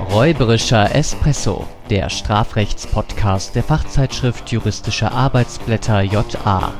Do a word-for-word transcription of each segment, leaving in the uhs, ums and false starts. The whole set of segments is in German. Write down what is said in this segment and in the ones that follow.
Räuberischer Espresso, der Strafrechtspodcast der Fachzeitschrift Juristische Arbeitsblätter J A.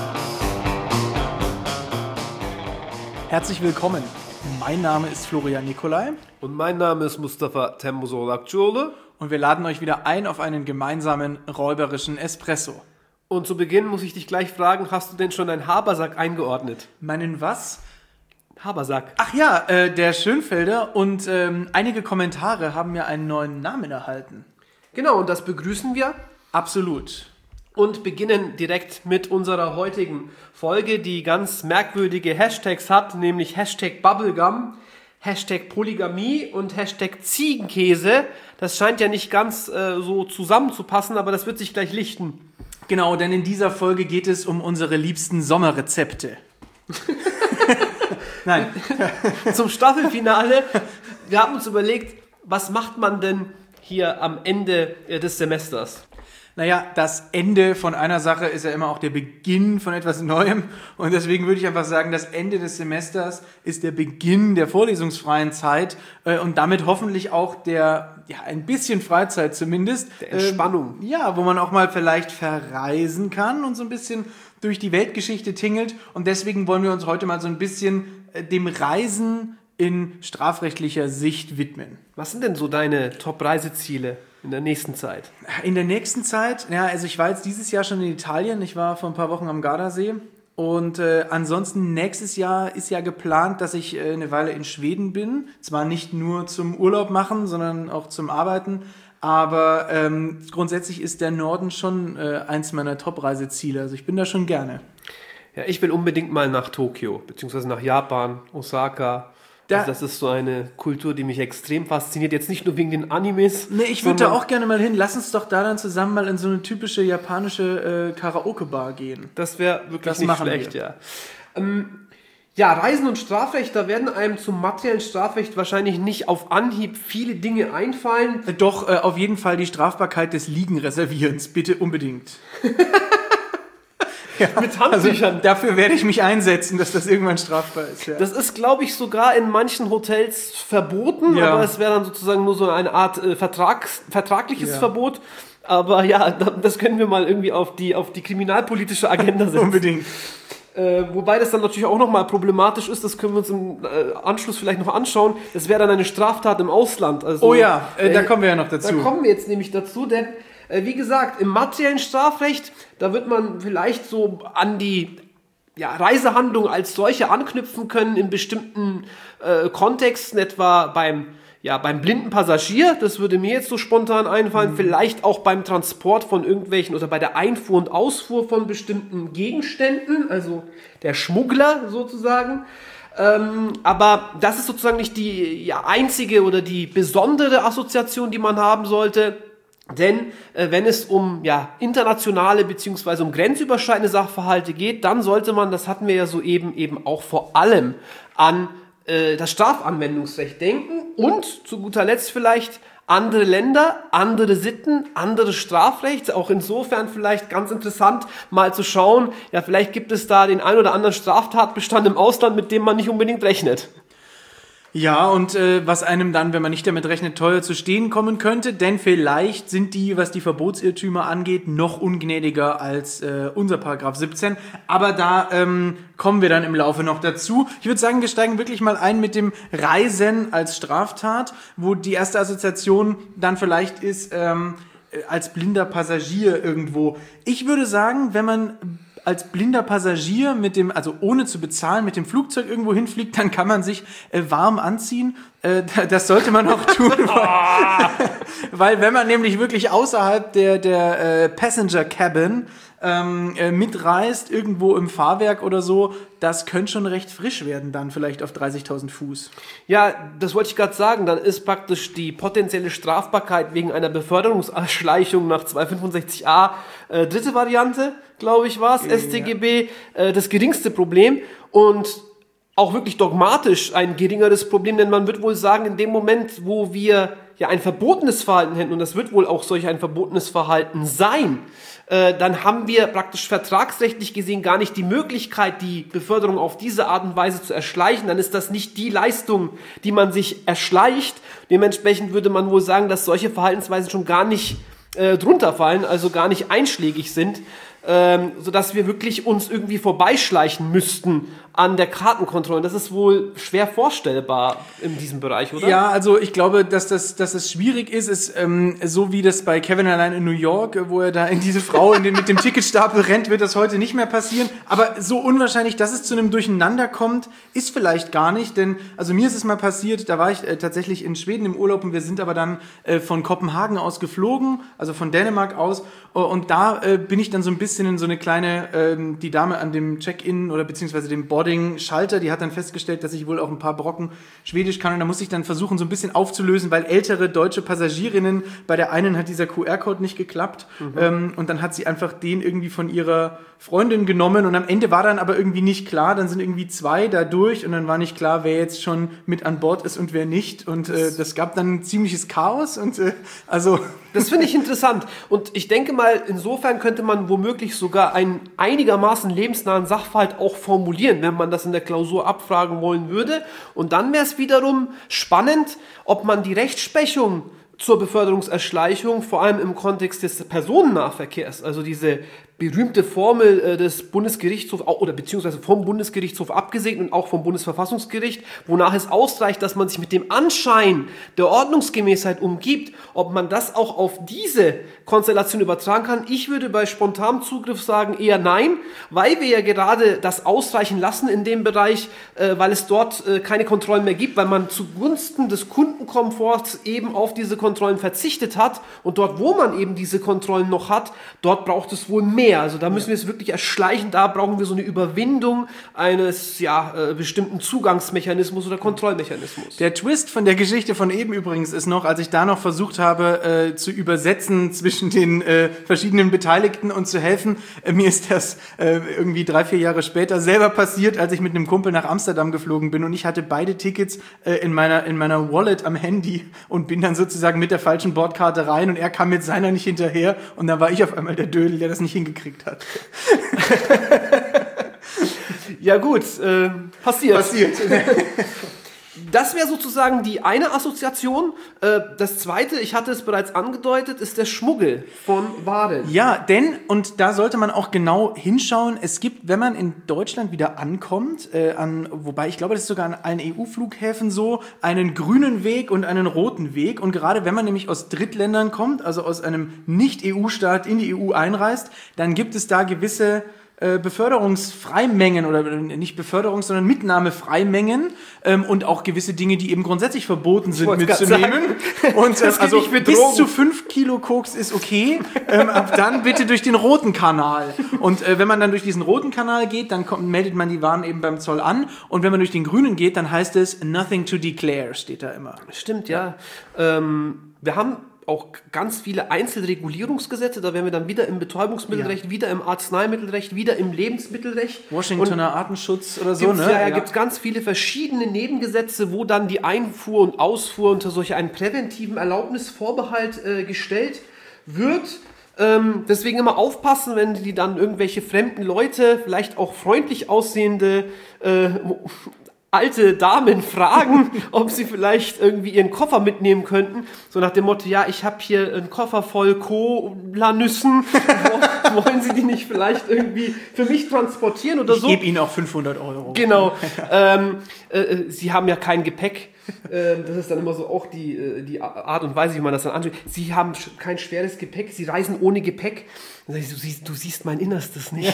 Herzlich willkommen. Mein Name ist Florian Nicolai. Und mein Name ist Mustafa Temmusolakcioglu. Und wir laden euch wieder ein auf einen gemeinsamen räuberischen Espresso. Und zu Beginn muss ich dich gleich fragen, hast du denn schon deinen Habersack eingeordnet? Meinen was? Habersack. Ach ja, äh, der Schönfelder und ähm, einige Kommentare haben mir einen neuen Namen erhalten. Genau, und das begrüßen wir. Absolut. Und beginnen direkt mit unserer heutigen Folge, die ganz merkwürdige Hashtags hat, nämlich Hashtag Bubblegum, Hashtag Polygamie und Hashtag Ziegenkäse. Das scheint ja nicht ganz äh, so zusammenzupassen, aber das wird sich gleich lichten. Genau, denn in dieser Folge geht es um unsere liebsten Sommerrezepte. Nein. Zum Staffelfinale. Wir haben uns überlegt, was macht man denn hier am Ende des Semesters? Naja, das Ende von einer Sache ist ja immer auch der Beginn von etwas Neuem. Und deswegen würde ich einfach sagen, das Ende des Semesters ist der Beginn der vorlesungsfreien Zeit und damit hoffentlich auch der, ja, ein bisschen Freizeit zumindest. Der Entspannung. Ähm, ja, wo man auch mal vielleicht verreisen kann und so ein bisschen durch die Weltgeschichte tingelt. Und deswegen wollen wir uns heute mal so ein bisschen dem Reisen in strafrechtlicher Sicht widmen. Was sind denn so deine Top-Reiseziele in der nächsten Zeit? In der nächsten Zeit, ja, also ich war jetzt dieses Jahr schon in Italien, ich war vor ein paar Wochen am Gardasee und äh, ansonsten nächstes Jahr ist ja geplant, dass ich äh, eine Weile in Schweden bin, zwar nicht nur zum Urlaub machen, sondern auch zum Arbeiten, aber ähm, grundsätzlich ist der Norden schon äh, eins meiner Top-Reiseziele, also ich bin da schon gerne. Ja, ich will unbedingt mal nach Tokio, beziehungsweise nach Japan, Osaka. Da, also das ist so eine Kultur, die mich extrem fasziniert. Jetzt nicht nur wegen den Animes. Nee, ich würde da auch gerne mal hin. Lass uns doch da dann zusammen mal in so eine typische japanische äh, Karaoke-Bar gehen. Das wäre wirklich das nicht schlecht, wir. ja. Ähm, ja, Reisen und Strafrecht, da werden einem zum materiellen Strafrecht wahrscheinlich nicht auf Anhieb viele Dinge einfallen. Doch, äh, auf jeden Fall die Strafbarkeit des Liegenreservierens. Bitte unbedingt. Ja, mit Handtüchern. Also dafür werde ich mich einsetzen, dass das irgendwann strafbar ist. Ja. Das ist, glaube ich, sogar in manchen Hotels verboten, ja. Aber es wäre dann sozusagen nur so eine Art äh, Vertrags, vertragliches ja. Verbot. Aber ja, das können wir mal irgendwie auf die, auf die kriminalpolitische Agenda setzen. Unbedingt. Äh, wobei das dann natürlich auch nochmal problematisch ist, das können wir uns im äh, Anschluss vielleicht noch anschauen. Das wäre dann eine Straftat im Ausland. Also, oh ja, äh, äh, da kommen wir ja noch dazu. Da kommen wir jetzt nämlich dazu, denn wie gesagt, im materiellen Strafrecht, da wird man vielleicht so an die ja, Reisehandlung als solche anknüpfen können in bestimmten äh, Kontexten, etwa beim, ja, beim blinden Passagier, das würde mir jetzt so spontan einfallen, mhm. Vielleicht auch beim Transport von irgendwelchen oder bei der Einfuhr und Ausfuhr von bestimmten Gegenständen, also der Schmuggler sozusagen. Ähm, aber das ist sozusagen nicht die ja, einzige oder die besondere Assoziation, die man haben sollte. Denn äh, wenn es um ja, internationale bzw. um grenzüberschreitende Sachverhalte geht, dann sollte man, das hatten wir ja soeben, eben auch vor allem an äh, das Strafanwendungsrecht denken und zu guter Letzt vielleicht andere Länder, andere Sitten, anderes Strafrecht. Auch insofern vielleicht ganz interessant mal zu schauen, ja vielleicht gibt es da den ein oder anderen Straftatbestand im Ausland, mit dem man nicht unbedingt rechnet. Ja, und äh, was einem dann, wenn man nicht damit rechnet, teuer zu stehen kommen könnte, denn vielleicht sind die, was die Verbotsirrtümer angeht, noch ungnädiger als äh, unser Paragraph siebzehn. Aber da ähm, kommen wir dann im Laufe noch dazu. Ich würde sagen, wir steigen wirklich mal ein mit dem Reisen als Straftat, wo die erste Assoziation dann vielleicht ist, ähm, als blinder Passagier irgendwo. Ich würde sagen, wenn man als blinder Passagier mit dem, also ohne zu bezahlen, mit dem Flugzeug irgendwo hinfliegt, dann kann man sich äh, warm anziehen. Äh, das sollte man auch tun, weil, weil wenn man nämlich wirklich außerhalb der, der äh, Passenger Cabin ähm, äh, mitreist, irgendwo im Fahrwerk oder so, das könnte schon recht frisch werden dann vielleicht auf dreißigtausend Fuß. Ja, das wollte ich gerade sagen. Dann ist praktisch die potenzielle Strafbarkeit wegen einer Beförderungserschleichung nach zweihundertfünfundsechzig a äh, dritte Variante, glaube ich, war es, ja. S t G B, äh, das geringste Problem und auch wirklich dogmatisch ein geringeres Problem, denn man wird wohl sagen, in dem Moment, wo wir ja ein verbotenes Verhalten hätten, und das wird wohl auch solch ein verbotenes Verhalten sein, äh, dann haben wir praktisch vertragsrechtlich gesehen gar nicht die Möglichkeit, die Beförderung auf diese Art und Weise zu erschleichen. Dann ist das nicht die Leistung, die man sich erschleicht. Dementsprechend würde man wohl sagen, dass solche Verhaltensweisen schon gar nicht äh, drunter fallen, also gar nicht einschlägig sind. Ähm, sodass wir wirklich uns irgendwie vorbeischleichen müssten an der Kartenkontrolle. Das ist wohl schwer vorstellbar in diesem Bereich, oder? Ja, also ich glaube, dass das, dass das schwierig ist, ist ähm, so wie das bei Kevin allein in New York, wo er da in diese Frau in den, mit dem Ticketstapel rennt, wird das heute nicht mehr passieren. Aber so unwahrscheinlich, dass es zu einem Durcheinander kommt, ist vielleicht gar nicht. Denn also mir ist es mal passiert, da war ich äh, tatsächlich in Schweden im Urlaub und wir sind aber dann äh, von Kopenhagen aus geflogen, also von Dänemark aus. Und da äh, bin ich dann so ein bisschen in so eine kleine, ähm, die Dame an dem Check-in oder beziehungsweise dem Boarding-Schalter, die hat dann festgestellt, dass ich wohl auch ein paar Brocken Schwedisch kann. Und da musste ich dann versuchen, so ein bisschen aufzulösen, weil ältere deutsche Passagierinnen, bei der einen hat dieser Q R-Code nicht geklappt. Mhm. Ähm, und dann hat sie einfach den irgendwie von ihrer Freundin genommen. Und am Ende war dann aber irgendwie nicht klar, dann sind irgendwie zwei da durch und dann war nicht klar, wer jetzt schon mit an Bord ist und wer nicht. Und äh, das gab dann ein ziemliches Chaos. Und äh, also... Das finde ich interessant. Und ich denke mal, insofern könnte man womöglich sogar einen einigermaßen lebensnahen Sachverhalt auch formulieren, wenn man das in der Klausur abfragen wollen würde. Und dann wäre es wiederum spannend, ob man die Rechtsprechung zur Beförderungserschleichung, vor allem im Kontext des Personennahverkehrs, also diese berühmte Formel äh, des Bundesgerichtshofs oder beziehungsweise vom Bundesgerichtshof abgesegnet und auch vom Bundesverfassungsgericht, wonach es ausreicht, dass man sich mit dem Anschein der Ordnungsgemäßheit umgibt, ob man das auch auf diese Konstellation übertragen kann. Ich würde bei spontanem Zugriff sagen eher nein, weil wir ja gerade das ausreichen lassen in dem Bereich, äh, weil es dort äh, keine Kontrollen mehr gibt, weil man zugunsten des Kundenkomforts eben auf diese Kontrollen verzichtet hat und dort, wo man eben diese Kontrollen noch hat, dort braucht es wohl mehr. Also da müssen wir es wirklich erschleichen, da brauchen wir so eine Überwindung eines ja, äh, bestimmten Zugangsmechanismus oder Kontrollmechanismus. Der Twist von der Geschichte von eben übrigens ist noch, als ich da noch versucht habe äh, zu übersetzen zwischen den äh, verschiedenen Beteiligten und zu helfen, äh, mir ist das äh, irgendwie drei, vier Jahre später selber passiert, als ich mit einem Kumpel nach Amsterdam geflogen bin und ich hatte beide Tickets äh, in meiner in meiner Wallet am Handy und bin dann sozusagen mit der falschen Bordkarte rein und er kam mit seiner nicht hinterher und dann war ich auf einmal der Dödel, der das nicht hingekriegt hat. Ja gut, äh, passiert. Passiert. Das wäre sozusagen die eine Assoziation. Äh, das zweite, ich hatte es bereits angedeutet, ist der Schmuggel von Waren. Ja, denn, und da sollte man auch genau hinschauen, es gibt, wenn man in Deutschland wieder ankommt, äh, an, wobei ich glaube, das ist sogar an allen E U-Flughäfen so, einen grünen Weg und einen roten Weg. Und gerade wenn man nämlich aus Drittländern kommt, also aus einem Nicht-E U-Staat in die E U einreist, dann gibt es da gewisse Beförderungsfreimengen oder nicht Beförderungs-, sondern Mitnahmefreimengen ähm, und auch gewisse Dinge, die eben grundsätzlich verboten sind mitzunehmen. Und äh, also bis zu fünf Kilo Koks ist okay, ähm, ab dann bitte durch den roten Kanal. Und äh, wenn man dann durch diesen roten Kanal geht, dann kommt, meldet man die Waren eben beim Zoll an. Und wenn man durch den grünen geht, dann heißt es nothing to declare, steht da immer. Stimmt, ja. ja. Ähm, wir haben auch ganz viele Einzelregulierungsgesetze, da wären wir dann wieder im Betäubungsmittelrecht, ja. wieder im Arzneimittelrecht, wieder im Lebensmittelrecht. Washingtoner und Artenschutz oder so, ne? Ja, ja, ja. Gibt es ganz viele verschiedene Nebengesetze, wo dann die Einfuhr und Ausfuhr unter solch einen präventiven Erlaubnisvorbehalt äh, gestellt wird. Ähm, deswegen immer aufpassen, wenn die dann irgendwelche fremden Leute, vielleicht auch freundlich aussehende äh, alte Damen fragen, ob sie vielleicht irgendwie ihren Koffer mitnehmen könnten. So nach dem Motto, ja, ich habe hier einen Koffer voll Cola-Nüssen. Wollen Sie die nicht vielleicht irgendwie für mich transportieren oder ich so? Ich gebe Ihnen auch fünfhundert Euro. Genau. ähm, äh, Sie haben ja kein Gepäck. Ähm, das ist dann immer so auch die, die Art und Weise, wie man das dann anschaut. Sie haben kein schweres Gepäck, Sie reisen ohne Gepäck. Dann sag ich, du siehst, du siehst mein Innerstes nicht.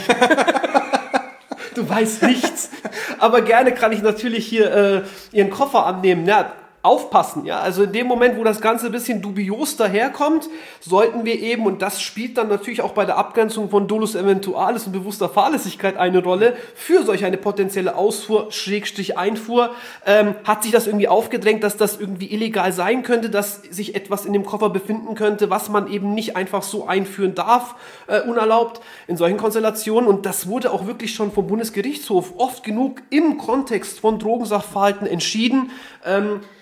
Du weißt nichts. Aber gerne kann ich natürlich hier äh, Ihren Koffer annehmen. Ja, aufpassen, ja. Also in dem Moment, wo das Ganze ein bisschen dubios daherkommt, sollten wir eben, und das spielt dann natürlich auch bei der Abgrenzung von Dolus Eventualis und bewusster Fahrlässigkeit eine Rolle, für solch eine potenzielle Ausfuhr, Schrägstrich Einfuhr, ähm, hat sich das irgendwie aufgedrängt, dass das irgendwie illegal sein könnte, dass sich etwas in dem Koffer befinden könnte, was man eben nicht einfach so einführen darf, äh, unerlaubt, in solchen Konstellationen. Und das wurde auch wirklich schon vom Bundesgerichtshof oft genug im Kontext von Drogensachverhalten entschieden. Ähm,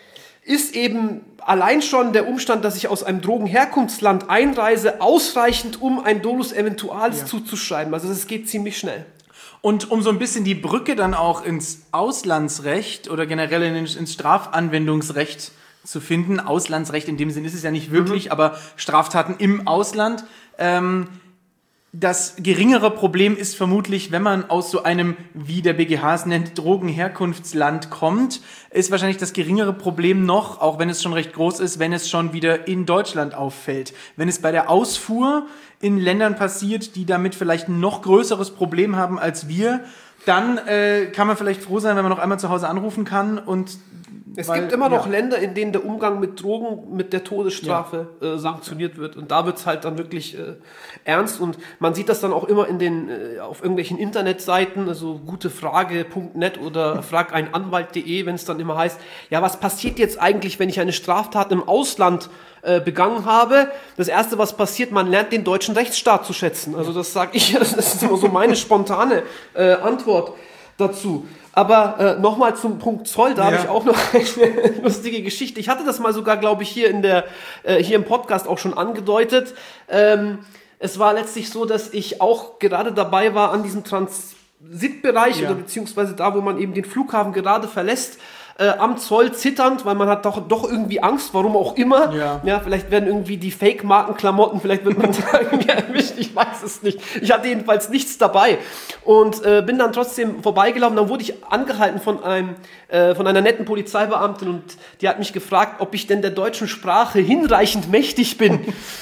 ist eben allein schon der Umstand, dass ich aus einem Drogenherkunftsland einreise, ausreichend, um ein Dolus Eventualis ja. zuzuschreiben. Also das geht ziemlich schnell. Und um so ein bisschen die Brücke dann auch ins Auslandsrecht oder generell ins, ins Strafanwendungsrecht zu finden, Auslandsrecht in dem Sinn ist es ja nicht wirklich, mhm. aber Straftaten im Ausland, ähm, das geringere Problem ist vermutlich, wenn man aus so einem, wie der B G H es nennt, Drogenherkunftsland kommt, ist wahrscheinlich das geringere Problem noch, auch wenn es schon recht groß ist, wenn es schon wieder in Deutschland auffällt. Wenn es bei der Ausfuhr in Ländern passiert, die damit vielleicht ein noch größeres Problem haben als wir, dann äh, kann man vielleicht froh sein, wenn man noch einmal zu Hause anrufen kann und Es Weil, gibt immer noch ja. Länder, in denen der Umgang mit Drogen mit der Todesstrafe ja. äh, sanktioniert wird. Und da wird's halt dann wirklich äh, ernst. Und man sieht das dann auch immer in den äh, auf irgendwelchen Internetseiten, also gutefrage punkt net oder frageinanwalt punkt de, wenn es dann immer heißt, ja, was passiert jetzt eigentlich, wenn ich eine Straftat im Ausland äh, begangen habe? Das Erste, was passiert, man lernt den deutschen Rechtsstaat zu schätzen. Also das sage ich, das ist immer so meine spontane äh, Antwort dazu. Aber äh, nochmal zum Punkt Zoll, da ja. habe ich auch noch eine lustige Geschichte. Ich hatte das mal sogar, glaube ich, hier in der äh, hier im Podcast auch schon angedeutet. Ähm, es war letztlich so, dass ich auch gerade dabei war an diesem Transitbereich ja. oder beziehungsweise da, wo man eben den Flughafen gerade verlässt, äh, am Zoll zitternd, weil man hat doch, doch irgendwie Angst, warum auch immer. Ja, ja vielleicht werden irgendwie die Fake-Marken-Klamotten, vielleicht wird man da irgendwie erwischt, ich weiß es nicht. Ich hatte jedenfalls nichts dabei und äh, bin dann trotzdem vorbeigelaufen. Dann wurde ich angehalten von einem äh, von einer netten Polizeibeamtin und die hat mich gefragt, ob ich denn der deutschen Sprache hinreichend mächtig bin.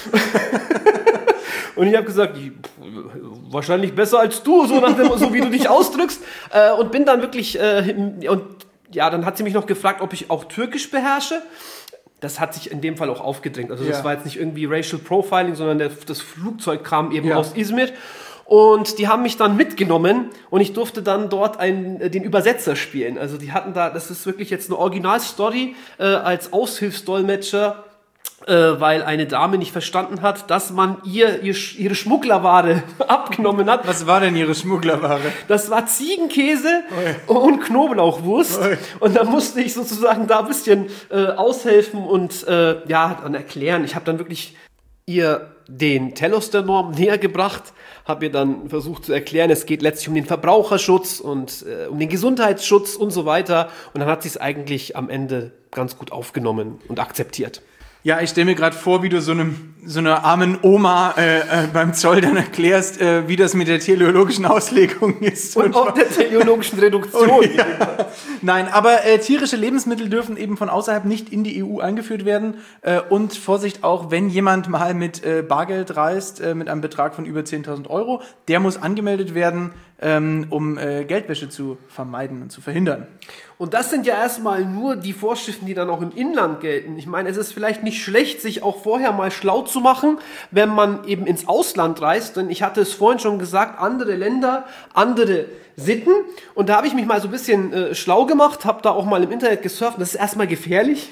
Und ich habe gesagt, wahrscheinlich besser als du, so, nach dem, so wie du dich ausdrückst. Äh, und bin dann wirklich, äh, und ja, dann hat sie mich noch gefragt, ob ich auch Türkisch beherrsche. Das hat sich in dem Fall auch aufgedrängt. Also das ja. war jetzt nicht irgendwie Racial Profiling, sondern der, das Flugzeug kam eben ja. aus Izmir. Und die haben mich dann mitgenommen und ich durfte dann dort einen, den Übersetzer spielen. Also die hatten da, das ist wirklich jetzt eine Originalstory, äh, als Aushilfsdolmetscher, Äh, weil eine Dame nicht verstanden hat, dass man ihr, ihr ihre Schmugglerware abgenommen hat. Was war denn ihre Schmugglerware? Das war Ziegenkäse Oi. und Knoblauchwurst. Oi. Und da musste ich sozusagen da ein bisschen äh, aushelfen und äh, ja, dann erklären. Ich habe dann wirklich ihr den Telos der Norm näher gebracht, habe ihr dann versucht zu erklären, es geht letztlich um den Verbraucherschutz und äh, um den Gesundheitsschutz und so weiter. Und dann hat sie es eigentlich am Ende ganz gut aufgenommen und akzeptiert. Ja, ich stelle mir gerade vor, wie du so einem so einer armen Oma äh, äh, beim Zoll dann erklärst, äh, wie das mit der teleologischen Auslegung ist. Und, und auch der teleologischen Reduktion. Und, ja. Nein, aber äh, tierische Lebensmittel dürfen eben von außerhalb nicht in die E U eingeführt werden. Äh, und Vorsicht auch, wenn jemand mal mit äh, Bargeld reist, äh, mit einem Betrag von über zehntausend Euro, der muss angemeldet werden, ähm, um äh, Geldwäsche zu vermeiden und zu verhindern. Und das sind ja erstmal nur die Vorschriften, die dann auch im Inland gelten. Ich meine, es ist vielleicht nicht schlecht, sich auch vorher mal schlau zu machen, wenn man eben ins Ausland reist. Denn ich hatte es vorhin schon gesagt, andere Länder, andere Sitten. Und da habe ich mich mal so ein bisschen äh, schlau gemacht, habe da auch mal im Internet gesurft. Das ist erstmal gefährlich,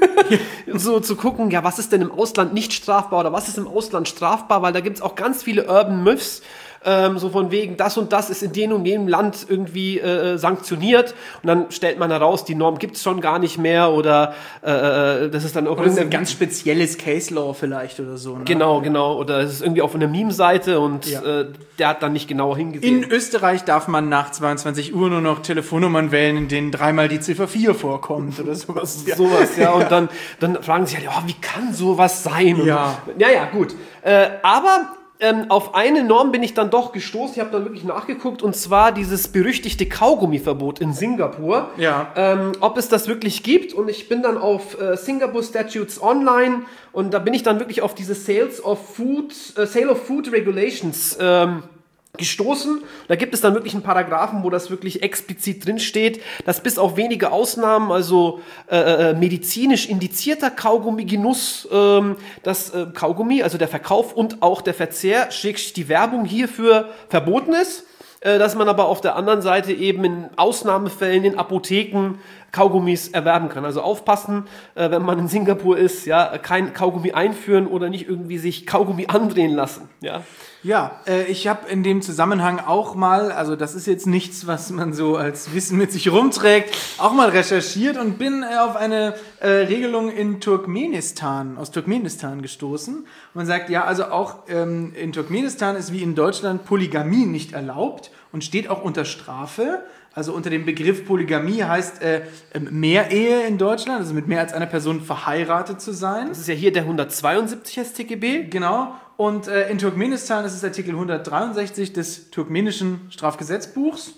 so zu gucken, ja, was ist denn im Ausland nicht strafbar oder was ist im Ausland strafbar, weil da gibt es auch ganz viele Urban Myths. Ähm, so von wegen, das und das ist in dem und jenem Land irgendwie äh, sanktioniert und dann stellt man heraus, die Norm gibt es schon gar nicht mehr oder äh, das ist dann auch ein ganz spezielles Case Law vielleicht oder so. Ne? Genau, genau. Oder es ist irgendwie auf einer Meme-Seite und ja. äh, der hat dann nicht genauer hingesehen. In Österreich darf man nach zweiundzwanzig Uhr nur noch Telefonnummern wählen, in denen dreimal die Ziffer vier vorkommt oder sowas. Ja. Sowas, ja. Und dann, dann fragen sie halt, oh, wie kann sowas sein? Ja, und, ja, ja, gut. Äh, aber Ähm, auf eine Norm bin ich dann doch gestoßen, ich habe dann wirklich nachgeguckt, und zwar dieses berüchtigte Kaugummiverbot in Singapur. Ja. Ähm, ob es das wirklich gibt, und ich bin dann auf äh, Singapore Statutes Online und da bin ich dann wirklich auf diese Sales of Food, äh, Sale of Food Regulations ähm, gestoßen. Da gibt es dann wirklich einen Paragraphen, wo das wirklich explizit drin steht, dass bis auf wenige Ausnahmen, also äh, medizinisch indizierter Kaugummi-Genuss, ähm, das äh, Kaugummi, also der Verkauf und auch der Verzehr, schrägstrich die Werbung hierfür verboten ist, äh, dass man aber auf der anderen Seite eben in Ausnahmefällen in Apotheken Kaugummis erwerben kann. Also aufpassen, äh, wenn man in Singapur ist, ja, kein Kaugummi einführen oder nicht irgendwie sich Kaugummi andrehen lassen, ja. Ja, äh, ich habe in dem Zusammenhang auch mal, also das ist jetzt nichts, was man so als Wissen mit sich rumträgt, auch mal recherchiert und bin äh, auf eine äh, Regelung in Turkmenistan, aus Turkmenistan gestoßen. Man sagt, ja, also auch ähm, in Turkmenistan ist wie in Deutschland Polygamie nicht erlaubt und steht auch unter Strafe. Also unter dem Begriff Polygamie heißt äh, Mehrehe in Deutschland, also mit mehr als einer Person verheiratet zu sein. Das ist ja hier der hundertzweiundsiebzig S T G B. Genau. Und äh, in Turkmenistan ist es Artikel hundertdreiundsechzig des turkmenischen Strafgesetzbuchs,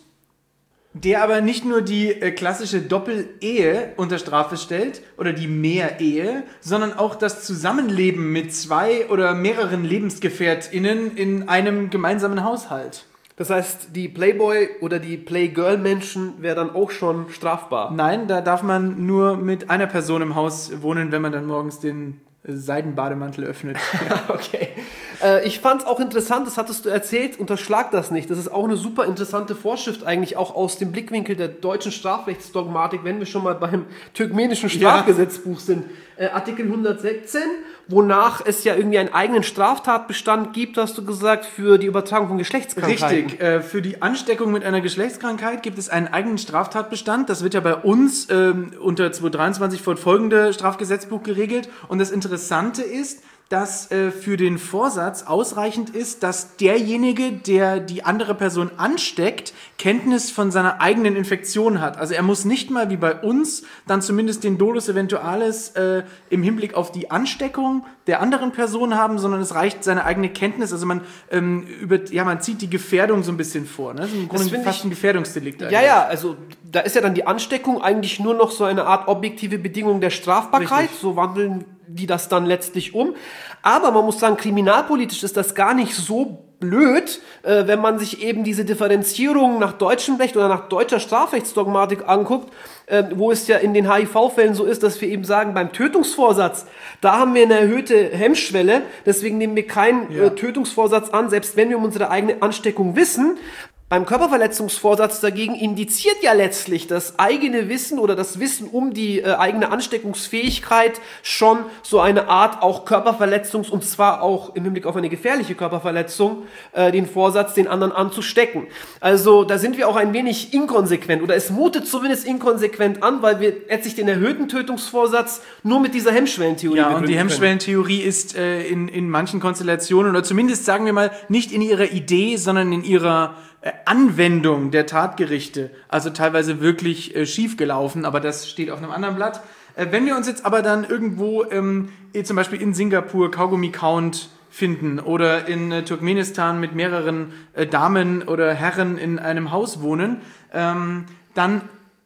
der aber nicht nur die äh, klassische Doppel-Ehe unter Strafe stellt oder die Mehrehe, sondern auch das Zusammenleben mit zwei oder mehreren LebensgefährtInnen in einem gemeinsamen Haushalt. Das heißt, die Playboy- oder die Playgirl-Menschen wäre dann auch schon strafbar. Nein, da darf man nur mit einer Person im Haus wohnen, wenn man dann morgens den Seidenbademantel öffnet. Okay. Äh, ich fand es auch interessant, das hattest du erzählt, unterschlag das nicht. Das ist auch eine super interessante Vorschrift eigentlich auch aus dem Blickwinkel der deutschen Strafrechtsdogmatik, wenn wir schon mal beim turkmenischen Strafgesetzbuch ja. sind. Äh, Artikel hundertsiebzehn, wonach es ja irgendwie einen eigenen Straftatbestand gibt, hast du gesagt, für die Übertragung von Geschlechtskrankheiten. Richtig, äh, für die Ansteckung mit einer Geschlechtskrankheit gibt es einen eigenen Straftatbestand. Das wird ja bei uns ähm, unter zweihundertdreiundzwanzig fortfolgende Strafgesetzbuch geregelt. Und das Interessante ist, dass äh, für den Vorsatz ausreichend ist, dass derjenige, der die andere Person ansteckt, Kenntnis von seiner eigenen Infektion hat. Also er muss nicht mal wie bei uns dann zumindest den Dolus Eventualis äh, im Hinblick auf die Ansteckung der anderen Person haben, sondern es reicht seine eigene Kenntnis. Also man ähm, über, ja, man zieht die Gefährdung so ein bisschen vor. Ne? Das ist im Grunde fast ich, ein Gefährdungsdelikt. Ja, ja, also da ist ja dann die Ansteckung eigentlich nur noch so eine Art objektive Bedingung der Strafbarkeit. Richtig. So wandeln die das dann letztlich um. Aber man muss sagen, kriminalpolitisch ist das gar nicht so blöd, äh, wenn man sich eben diese Differenzierung nach deutschem Recht oder nach deutscher Strafrechtsdogmatik anguckt, äh, wo es ja in den H I V-Fällen so ist, dass wir eben sagen, beim Tötungsvorsatz, da haben wir eine erhöhte Hemmschwelle, deswegen nehmen wir keinen ja. äh, Tötungsvorsatz an, selbst wenn wir um unsere eigene Ansteckung wissen. Beim Körperverletzungsvorsatz dagegen indiziert ja letztlich das eigene Wissen oder das Wissen um die äh, eigene Ansteckungsfähigkeit schon so eine Art auch Körperverletzungs- und zwar auch im Hinblick auf eine gefährliche Körperverletzung äh, den Vorsatz, den anderen anzustecken. Also da sind wir auch ein wenig inkonsequent oder es mutet zumindest inkonsequent an, weil wir letztlich den erhöhten Tötungsvorsatz nur mit dieser Hemmschwellentheorie Ja, und die Hemmschwellentheorie ist äh, in, in manchen Konstellationen oder zumindest sagen wir mal nicht in ihrer Idee, sondern in ihrer Anwendung der Tatgerichte, also teilweise wirklich äh, schief gelaufen, aber das steht auf einem anderen Blatt. Äh, wenn wir uns jetzt aber dann irgendwo ähm, zum Beispiel in Singapur Kaugummi-Count finden oder in äh, Turkmenistan mit mehreren äh, Damen oder Herren in einem Haus wohnen, ähm, dann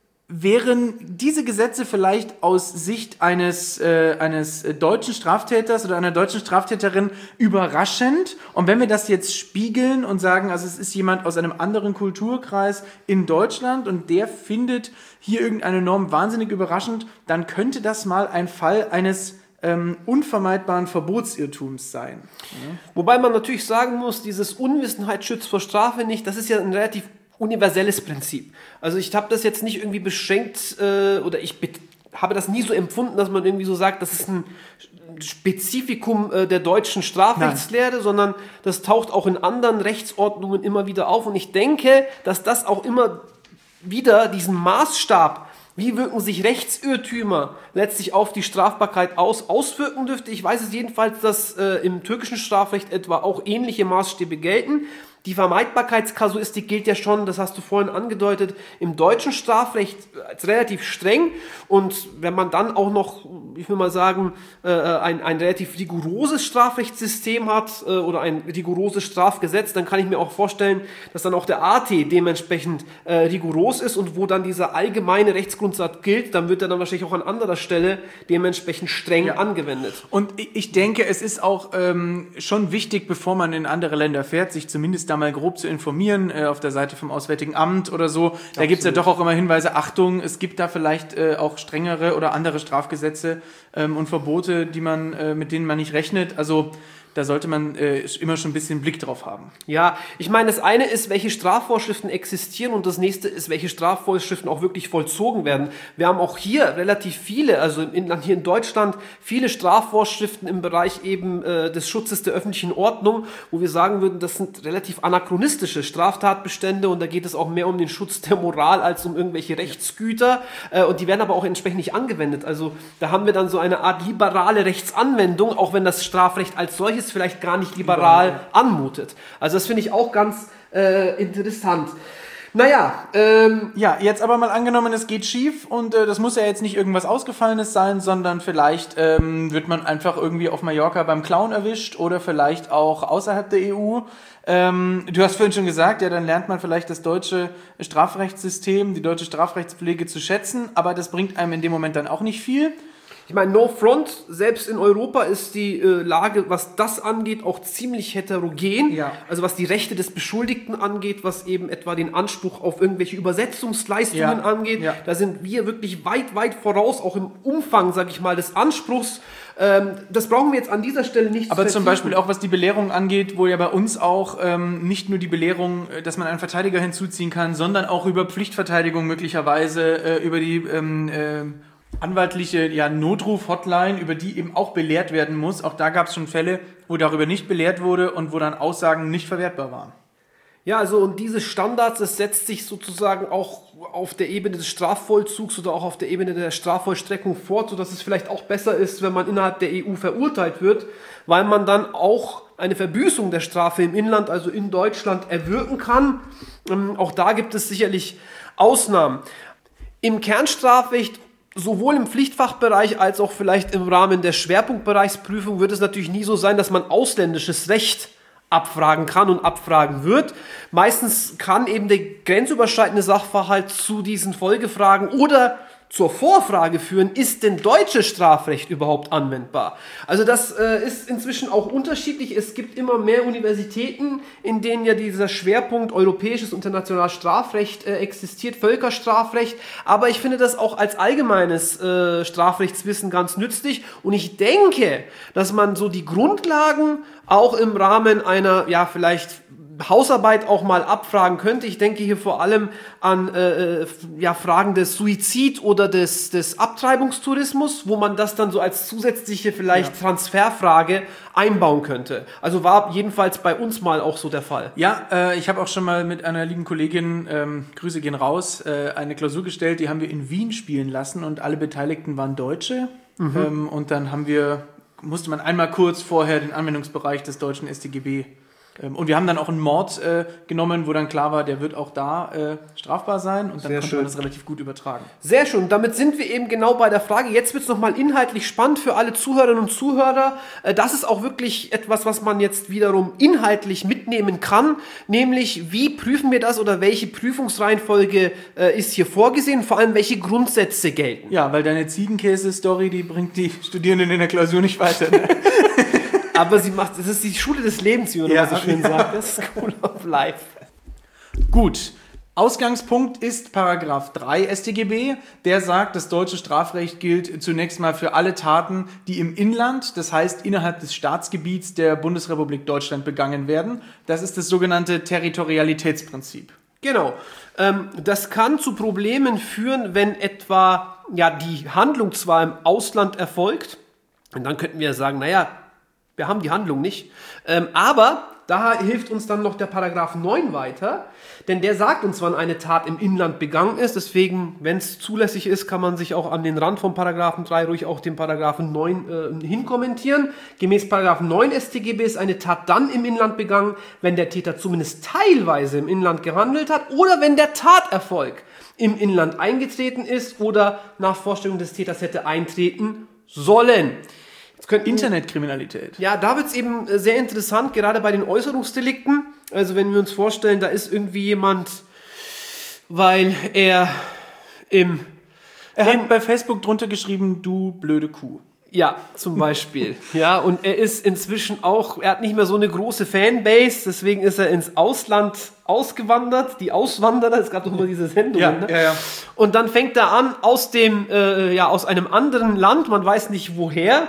wären diese Gesetze vielleicht aus Sicht eines, äh, eines deutschen Straftäters oder einer deutschen Straftäterin überraschend. Und wenn wir das jetzt spiegeln und sagen, also es ist jemand aus einem anderen Kulturkreis in Deutschland und der findet hier irgendeine Norm wahnsinnig überraschend, dann könnte das mal ein Fall eines ähm, unvermeidbaren Verbotsirrtums sein. Ja? Wobei man natürlich sagen muss, dieses Unwissenheit schützt vor Strafe nicht, das ist ja ein relativ universelles Prinzip. Also ich habe das jetzt nicht irgendwie beschränkt äh, oder ich be- habe das nie so empfunden, dass man irgendwie so sagt, das ist ein Spezifikum äh, der deutschen Strafrechtslehre, Nein. sondern das taucht auch in anderen Rechtsordnungen immer wieder auf und ich denke, dass das auch immer wieder diesen Maßstab, wie wirken sich Rechtsirrtümer letztlich auf die Strafbarkeit aus, auswirken dürfte. Ich weiß es jedenfalls, dass äh, im türkischen Strafrecht etwa auch ähnliche Maßstäbe gelten. Die Vermeidbarkeitskasuistik gilt ja schon, das hast du vorhin angedeutet, im deutschen Strafrecht als relativ streng. Und wenn man dann auch noch, ich will mal sagen, ein, ein relativ rigoroses Strafrechtssystem hat oder ein rigoroses Strafgesetz, dann kann ich mir auch vorstellen, dass dann auch der A T dementsprechend rigoros ist und wo dann dieser allgemeine Rechtsgrundsatz gilt, dann wird er dann wahrscheinlich auch an anderer Stelle dementsprechend streng ja. angewendet. Und ich denke, es ist auch ähm, schon wichtig, bevor man in andere Länder fährt, sich zumindest da mal grob zu informieren, äh, auf der Seite vom Auswärtigen Amt oder so. Da Absolut. Gibt es ja doch auch immer Hinweise, Achtung, es gibt da vielleicht äh, auch strengere oder andere Strafgesetze ähm, und Verbote, die man, äh, mit denen man nicht rechnet. Also da sollte man äh, immer schon ein bisschen Blick drauf haben. Ja, ich meine, das eine ist, welche Strafvorschriften existieren und das nächste ist, welche Strafvorschriften auch wirklich vollzogen werden. Wir haben auch hier relativ viele, also in, hier in Deutschland, viele Strafvorschriften im Bereich eben äh, des Schutzes der öffentlichen Ordnung, wo wir sagen würden, das sind relativ anachronistische Straftatbestände und da geht es auch mehr um den Schutz der Moral als um irgendwelche Rechtsgüter äh, und die werden aber auch entsprechend nicht angewendet. Also da haben wir dann so eine Art liberale Rechtsanwendung, auch wenn das Strafrecht als solches vielleicht gar nicht liberal, liberal ja. anmutet. Also das finde ich auch ganz äh, interessant. Naja, ähm... Ja, jetzt aber mal angenommen, es geht schief und äh, das muss ja jetzt nicht irgendwas Ausgefallenes sein, sondern vielleicht ähm, wird man einfach irgendwie auf Mallorca beim Klauen erwischt oder vielleicht auch außerhalb der E U. Ähm, du hast vorhin schon gesagt, ja, dann lernt man vielleicht das deutsche Strafrechtssystem, die deutsche Strafrechtspflege zu schätzen, aber das bringt einem in dem Moment dann auch nicht viel. Ich meine, no front, selbst in Europa ist die äh, Lage, was das angeht, auch ziemlich heterogen. Ja. Also was die Rechte des Beschuldigten angeht, was eben etwa den Anspruch auf irgendwelche Übersetzungsleistungen ja. angeht. Ja. Da sind wir wirklich weit, weit voraus, auch im Umfang, sag ich mal, des Anspruchs. Ähm, das brauchen wir jetzt an dieser Stelle nicht Aber zu zum Beispiel auch, was die Belehrung angeht, wo ja bei uns auch ähm, nicht nur die Belehrung, dass man einen Verteidiger hinzuziehen kann, sondern auch über Pflichtverteidigung möglicherweise, äh, über die ähm, äh, anwaltliche ja, Notruf-Hotline, über die eben auch belehrt werden muss. Auch da gab es schon Fälle, wo darüber nicht belehrt wurde und wo dann Aussagen nicht verwertbar waren. Ja, also und diese Standards, das setzt sich sozusagen auch auf der Ebene des Strafvollzugs oder auch auf der Ebene der Strafvollstreckung fort, sodass es vielleicht auch besser ist, wenn man innerhalb der E U verurteilt wird, weil man dann auch eine Verbüßung der Strafe im Inland, also in Deutschland, erwirken kann. Ähm, auch da gibt es sicherlich Ausnahmen. Im Kernstrafrecht, sowohl im Pflichtfachbereich als auch vielleicht im Rahmen der Schwerpunktbereichsprüfung wird es natürlich nie so sein, dass man ausländisches Recht abfragen kann und abfragen wird. Meistens kann eben der grenzüberschreitende Sachverhalt zu diesen Folgefragen oder zur Vorfrage führen, ist denn deutsches Strafrecht überhaupt anwendbar? Also das äh, ist inzwischen auch unterschiedlich. Es gibt immer mehr Universitäten, in denen ja dieser Schwerpunkt europäisches und internationales Strafrecht äh, existiert, Völkerstrafrecht. Aber ich finde das auch als allgemeines äh, Strafrechtswissen ganz nützlich. Und ich denke, dass man so die Grundlagen auch im Rahmen einer, ja, vielleicht Hausarbeit auch mal abfragen könnte. Ich denke hier vor allem an äh, ja, Fragen des Suizid- oder des, des Abtreibungstourismus, wo man das dann so als zusätzliche vielleicht ja. Transferfrage einbauen könnte. Also war jedenfalls bei uns mal auch so der Fall. Ja, äh, ich habe auch schon mal mit einer lieben Kollegin, ähm, Grüße gehen raus, äh, eine Klausur gestellt, die haben wir in Wien spielen lassen und alle Beteiligten waren Deutsche. Mhm. Ähm, und dann haben wir, musste man einmal kurz vorher den Anwendungsbereich des deutschen S t G B und wir haben dann auch einen Mord äh, genommen, wo dann klar war, der wird auch da äh, strafbar sein und dann Sehr konnte schön. man das relativ gut übertragen. Sehr schön. Damit sind wir eben genau bei der Frage. Jetzt wird es nochmal inhaltlich spannend für alle Zuhörerinnen und Zuhörer. Äh, das ist auch wirklich etwas, was man jetzt wiederum inhaltlich mitnehmen kann. Nämlich, wie prüfen wir das oder welche Prüfungsreihenfolge äh, ist hier vorgesehen? Vor allem, welche Grundsätze gelten? Ja, weil deine Ziegenkäse-Story, die bringt die Studierenden in der Klausur nicht weiter. Ne? Aber sie macht, das ist die Schule des Lebens, wie man ja, so schön ja. sagt. Das ist School of Life. Gut. Ausgangspunkt ist Paragraph drei S t G B, der sagt, das deutsche Strafrecht gilt zunächst mal für alle Taten, die im Inland, das heißt innerhalb des Staatsgebiets der Bundesrepublik Deutschland begangen werden. Das ist das sogenannte Territorialitätsprinzip. Genau. Ähm, das kann zu Problemen führen, wenn etwa ja, die Handlung zwar im Ausland erfolgt, und dann könnten wir sagen, naja, wir haben die Handlung nicht. Ähm, aber da hilft uns dann noch der Paragraph neun weiter, denn der sagt uns, wann eine Tat im Inland begangen ist. Deswegen, wenn es zulässig ist, kann man sich auch an den Rand vom Paragraphen drei ruhig auch den Paragraphen neun äh, hinkommentieren. Gemäß Paragraph neun S t G B ist eine Tat dann im Inland begangen, wenn der Täter zumindest teilweise im Inland gehandelt hat oder wenn der Taterfolg im Inland eingetreten ist oder nach Vorstellung des Täters hätte eintreten sollen. Könnten, Internetkriminalität. Ja, da wird es eben sehr interessant, gerade bei den Äußerungsdelikten. Also wenn wir uns vorstellen, da ist irgendwie jemand, weil er im... Er hat bei Facebook drunter geschrieben, du blöde Kuh. Ja, zum Beispiel. Ja, und er ist inzwischen auch, er hat nicht mehr so eine große Fanbase, deswegen ist er ins Ausland ausgewandert. Die Auswanderer, es gab doch immer diese Sendung. Ja, ne? ja, ja. Und dann fängt er an, aus dem, äh, ja, aus einem anderen Land, man weiß nicht woher,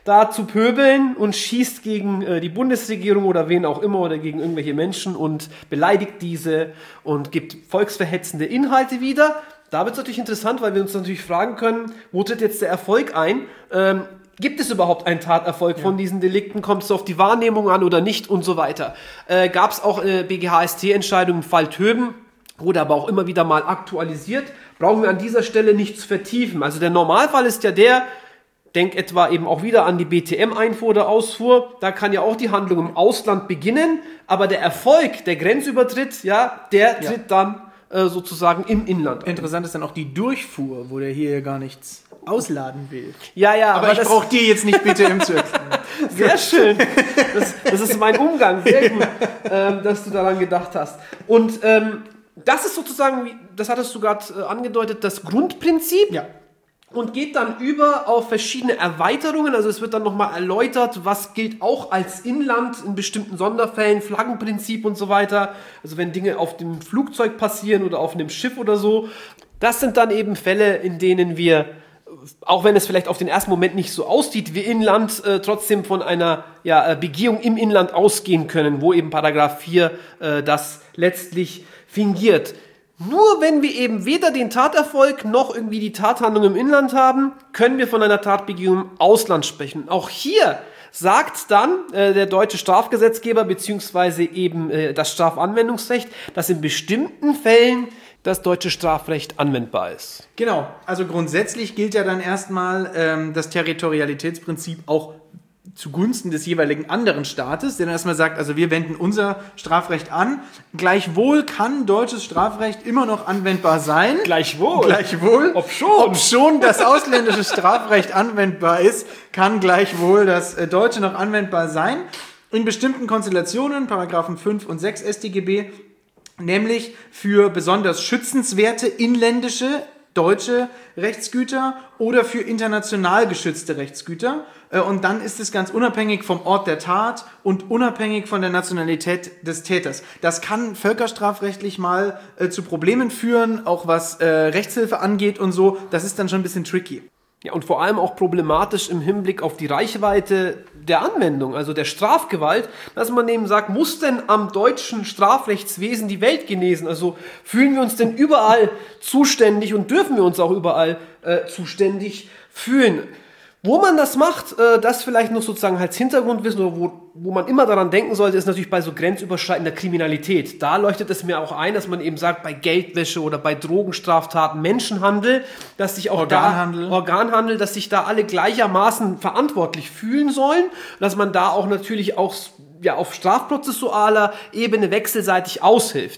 da zu pöbeln und schießt gegen äh, die Bundesregierung oder wen auch immer oder gegen irgendwelche Menschen und beleidigt diese und gibt volksverhetzende Inhalte wieder. Da wird es natürlich interessant, weil wir uns natürlich fragen können, wo tritt jetzt der Erfolg ein? Ähm, gibt es überhaupt einen Taterfolg ja. von diesen Delikten? Kommt es auf die Wahrnehmung an oder nicht und so weiter? Äh, Gab es auch äh, B G H S T-Entscheidung im Fall Töben? Wurde aber auch immer wieder mal aktualisiert. Brauchen wir an dieser Stelle nicht zu vertiefen. Also der Normalfall ist ja der, denk etwa eben auch wieder an die B T M-Einfuhr oder Ausfuhr. Da kann ja auch die Handlung im Ausland beginnen, aber der Erfolg, der Grenzübertritt, ja, der tritt ja. dann äh, sozusagen im Inland. Interessant ist dann auch die Durchfuhr, wo der hier gar nichts ausladen will. Ja, ja, aber, aber ich brauche dir jetzt nicht B T M zu erklären. Sehr schön. Das, das ist mein Umgang. Sehr gut, ähm, dass du daran gedacht hast. Und ähm, das ist sozusagen, das hattest du gerade äh, angedeutet, das Grundprinzip. Ja. Und geht dann über auf verschiedene Erweiterungen. Also es wird dann nochmal erläutert, was gilt auch als Inland in bestimmten Sonderfällen, Flaggenprinzip und so weiter. Also wenn Dinge auf dem Flugzeug passieren oder auf einem Schiff oder so. Das sind dann eben Fälle, in denen wir, auch wenn es vielleicht auf den ersten Moment nicht so aussieht wie Inland, äh, trotzdem von einer ja, Begehung im Inland ausgehen können, wo eben Paragraph vier äh, das letztlich fingiert. Nur wenn wir eben weder den Taterfolg noch irgendwie die Tathandlung im Inland haben, können wir von einer Tatbegehung im Ausland sprechen. Auch hier sagt dann äh, der deutsche Strafgesetzgeber beziehungsweise eben äh, das Strafanwendungsrecht, dass in bestimmten Fällen das deutsche Strafrecht anwendbar ist. Genau, also grundsätzlich gilt ja dann erstmal ähm, das Territorialitätsprinzip auch zugunsten des jeweiligen anderen Staates, der dann erstmal sagt, also wir wenden unser Strafrecht an. Gleichwohl kann deutsches Strafrecht immer noch anwendbar sein. Gleichwohl. Gleichwohl. Ob schon. Ob schon das ausländische Strafrecht anwendbar ist, kann gleichwohl das äh, deutsche noch anwendbar sein. In bestimmten Konstellationen, Paragraphen fünf und sechs S t G B, nämlich für besonders schützenswerte inländische deutsche Rechtsgüter oder für international geschützte Rechtsgüter. Und dann ist es ganz unabhängig vom Ort der Tat und unabhängig von der Nationalität des Täters. Das kann völkerstrafrechtlich mal äh, zu Problemen führen, auch was äh, Rechtshilfe angeht und so. Das ist dann schon ein bisschen tricky. Ja, und vor allem auch problematisch im Hinblick auf die Reichweite der Anwendung, also der Strafgewalt, dass man eben sagt, muss denn am deutschen Strafrechtswesen die Welt genesen? Also fühlen wir uns denn überall zuständig und dürfen wir uns auch überall äh, zuständig fühlen? Wo man das macht, äh, das vielleicht noch sozusagen als Hintergrundwissen oder wo, wo man immer daran denken sollte, ist natürlich bei so grenzüberschreitender Kriminalität. Da leuchtet es mir auch ein, dass man eben sagt, bei Geldwäsche oder bei Drogenstraftaten, Menschenhandel, dass sich auch Organhandel. da, Organhandel, dass sich da alle gleichermaßen verantwortlich fühlen sollen, dass man da auch natürlich auch ja, auf strafprozessualer Ebene wechselseitig aushilft.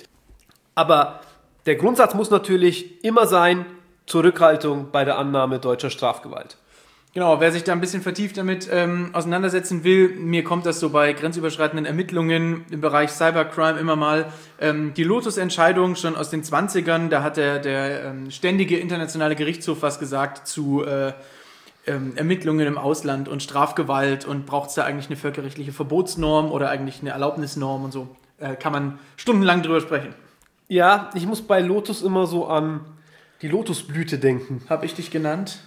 Aber der Grundsatz muss natürlich immer sein, Zurückhaltung bei der Annahme deutscher Strafgewalt. Genau, wer sich da ein bisschen vertieft damit ähm, auseinandersetzen will, mir kommt das so bei grenzüberschreitenden Ermittlungen im Bereich Cybercrime immer mal. Ähm, die Lotus-Entscheidung schon aus den zwanzigern, da hat der, der ähm, ständige internationale Gerichtshof was gesagt zu äh, ähm, Ermittlungen im Ausland und Strafgewalt und braucht es da eigentlich eine völkerrechtliche Verbotsnorm oder eigentlich eine Erlaubnisnorm und so. Äh, kann man stundenlang drüber sprechen. Ja, ich muss bei Lotus immer so an die Lotusblüte denken. Hab ich dich genannt?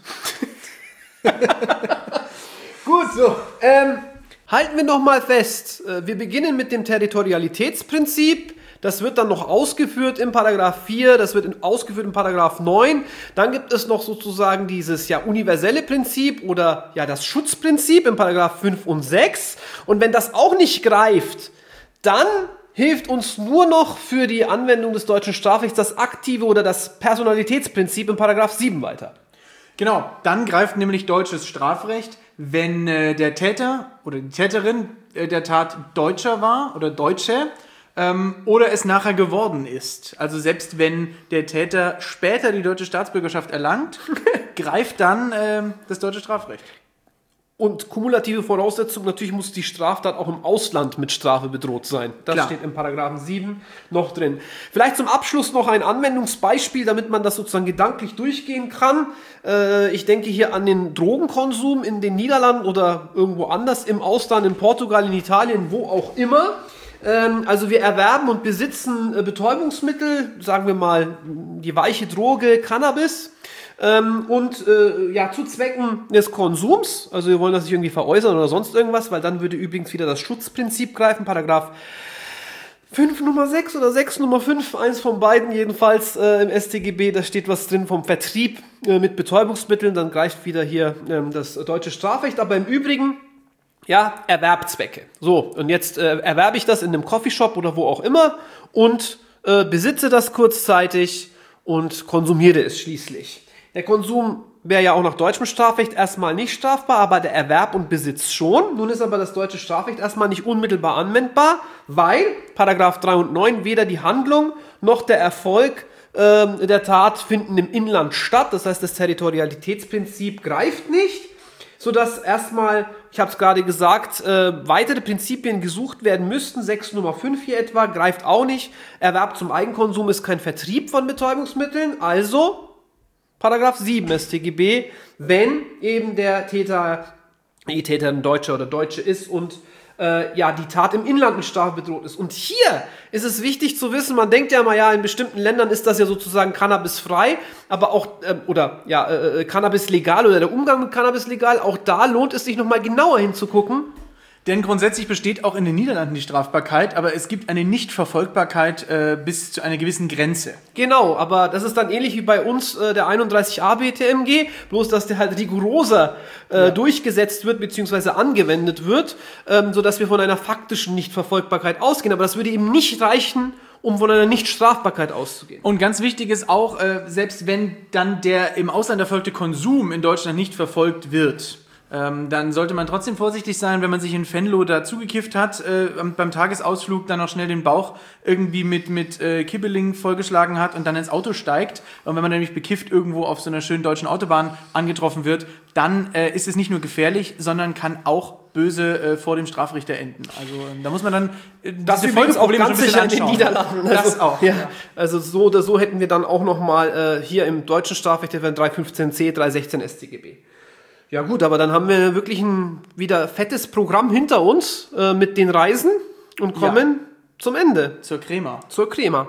Gut, so. Ähm, halten wir noch mal fest. Wir beginnen mit dem Territorialitätsprinzip. Das wird dann noch ausgeführt im Paragraph vier, das wird in, ausgeführt im Paragraph neun. Dann gibt es noch sozusagen dieses ja universelle Prinzip oder ja das Schutzprinzip im Paragraph fünf und sechs. Und wenn das auch nicht greift, dann hilft uns nur noch für die Anwendung des deutschen Strafrechts das aktive oder das Personalitätsprinzip im Paragraph sieben weiter. Genau, dann greift nämlich deutsches Strafrecht, wenn äh, der Täter oder die Täterin äh, der Tat Deutscher war oder Deutsche ähm, oder es nachher geworden ist. Also selbst wenn der Täter später die deutsche Staatsbürgerschaft erlangt, greift dann äh, das deutsche Strafrecht. Und kumulative Voraussetzung, natürlich muss die Straftat auch im Ausland mit Strafe bedroht sein. Das Klar. steht im Paragraphen sieben noch drin. Vielleicht zum Abschluss noch ein Anwendungsbeispiel, damit man das sozusagen gedanklich durchgehen kann. Äh, ich denke hier an den Drogenkonsum in den Niederlanden oder irgendwo anders, im Ausland, in Portugal, in Italien, wo auch immer. Ähm, also wir erwerben und besitzen äh, Betäubungsmittel, sagen wir mal die weiche Droge Cannabis. Ähm, und äh, ja, zu Zwecken des Konsums, also wir wollen das nicht irgendwie veräußern oder sonst irgendwas, weil dann würde übrigens wieder das Schutzprinzip greifen, Paragraph fünf Nummer sechs oder sechs Nummer fünf, eins von beiden jedenfalls äh, im S t G B, da steht was drin vom Vertrieb äh, mit Betäubungsmitteln, dann greift wieder hier ähm, das deutsche Strafrecht, aber im Übrigen, ja, Erwerbzwecke. So, und jetzt äh, erwerbe ich das in einem Coffeeshop oder wo auch immer und äh, besitze das kurzzeitig und konsumiere es schließlich. Der Konsum wäre ja auch nach deutschem Strafrecht erstmal nicht strafbar, aber der Erwerb und Besitz schon. Nun ist aber das deutsche Strafrecht erstmal nicht unmittelbar anwendbar, weil Paragraph drei und neun weder die Handlung noch der Erfolg äh, der Tat finden im Inland statt. Das heißt, das Territorialitätsprinzip greift nicht, sodass erstmal, ich habe es gerade gesagt, äh, weitere Prinzipien gesucht werden müssten. sechs Nummer fünf hier etwa greift auch nicht. Erwerb zum Eigenkonsum ist kein Vertrieb von Betäubungsmitteln, also Paragraph sieben S t G B, wenn eben der Täter, die Täterin Deutscher oder Deutsche ist und äh, ja, die Tat im Inland mit Strafe bedroht ist. Und hier ist es wichtig zu wissen, man denkt ja mal, ja, in bestimmten Ländern ist das ja sozusagen Cannabis frei, aber auch, äh, oder ja, äh, Cannabis legal oder der Umgang mit Cannabis legal, auch da lohnt es sich nochmal genauer hinzugucken. Denn grundsätzlich besteht auch in den Niederlanden die Strafbarkeit, aber es gibt eine Nichtverfolgbarkeit äh, bis zu einer gewissen Grenze. Genau, aber das ist dann ähnlich wie bei uns äh, der einunddreißig a B T M G, bloß dass der halt rigoroser äh, ja. durchgesetzt wird bzw. angewendet wird, ähm, sodass wir von einer faktischen Nichtverfolgbarkeit ausgehen. Aber das würde eben nicht reichen, um von einer Nichtstrafbarkeit auszugehen. Und ganz wichtig ist auch, äh, selbst wenn dann der im Ausland erfolgte Konsum in Deutschland nicht verfolgt wird, Ähm, dann sollte man trotzdem vorsichtig sein, wenn man sich in Venlo da zugekifft hat, äh, beim Tagesausflug dann noch schnell den Bauch irgendwie mit, mit äh, Kibbeling vollgeschlagen hat und dann ins Auto steigt. Und wenn man nämlich bekifft irgendwo auf so einer schönen deutschen Autobahn angetroffen wird, dann äh, ist es nicht nur gefährlich, sondern kann auch böse äh, vor dem Strafrichter enden. Also äh, da muss man dann äh, das diese Folgeprobleme schon ein bisschen in den Niederlanden. Also, das auch. Ja. Ja. Also so oder so hätten wir dann auch nochmal äh, hier im deutschen Strafrecht drei fünfzehn c, drei sechzehn S t G B. Ja gut, aber dann haben wir wirklich ein wieder fettes Programm hinter uns äh, mit den Reisen und kommen ja. zum Ende. Zur Crema. Zur Crema.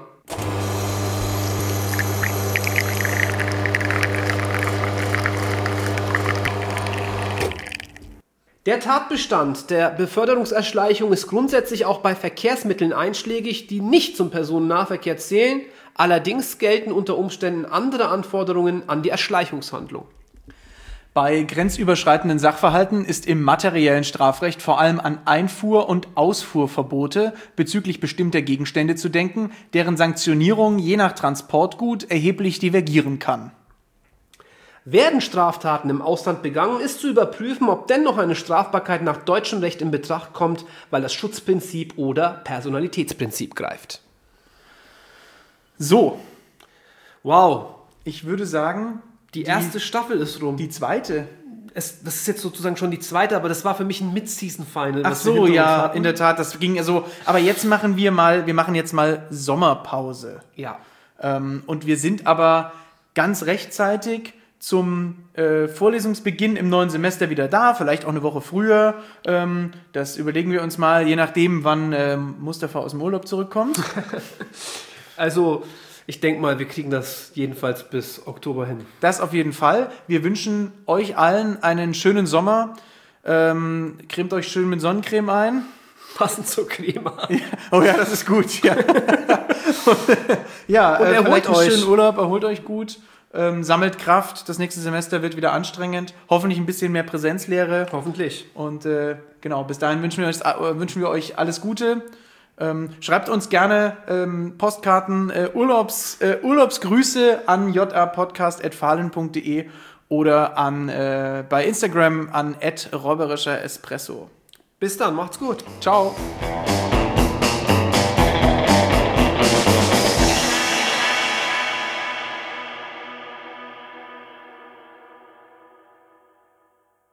Der Tatbestand der Beförderungserschleichung ist grundsätzlich auch bei Verkehrsmitteln einschlägig, die nicht zum Personennahverkehr zählen. Allerdings gelten unter Umständen andere Anforderungen an die Erschleichungshandlung. Bei grenzüberschreitenden Sachverhalten ist im materiellen Strafrecht vor allem an Einfuhr- und Ausfuhrverbote bezüglich bestimmter Gegenstände zu denken, deren Sanktionierung je nach Transportgut erheblich divergieren kann. Werden Straftaten im Ausland begangen, ist zu überprüfen, ob dennoch eine Strafbarkeit nach deutschem Recht in Betracht kommt, weil das Schutzprinzip oder Personalitätsprinzip greift. So. Wow. Ich würde sagen, Die erste die, Staffel ist rum. Die zweite? Es, das ist jetzt sozusagen schon die zweite, aber das war für mich ein Mid-Season-Final. Ach so, ja, in der Tat, das ging ja so. Aber jetzt machen wir mal, wir machen jetzt mal Sommerpause. Ja. Ähm, und wir sind aber ganz rechtzeitig zum äh, Vorlesungsbeginn im neuen Semester wieder da, vielleicht auch eine Woche früher. Ähm, das überlegen wir uns mal, je nachdem, wann ähm, Mustafa aus dem Urlaub zurückkommt. Also... Ich denke mal, wir kriegen das jedenfalls bis Oktober hin. Das auf jeden Fall. Wir wünschen euch allen einen schönen Sommer. Ähm, cremt euch schön mit Sonnencreme ein. Passend zur Creme. Ja. Oh ja, das ist gut. Ja, ja und äh, erholt einen euch. schönen Urlaub, erholt euch gut. Ähm, sammelt Kraft. Das nächste Semester wird wieder anstrengend. Hoffentlich ein bisschen mehr Präsenzlehre. Hoffentlich. Und äh, genau, bis dahin wünschen wir, euch, äh, wünschen wir euch alles Gute. Ähm, schreibt uns gerne ähm, Postkarten, äh, Urlaubs, äh, Urlaubsgrüße an j a podcast at fahlen punkt de oder an, äh, bei Instagram an at räuberischer Espresso. Bis dann, macht's gut. Ciao.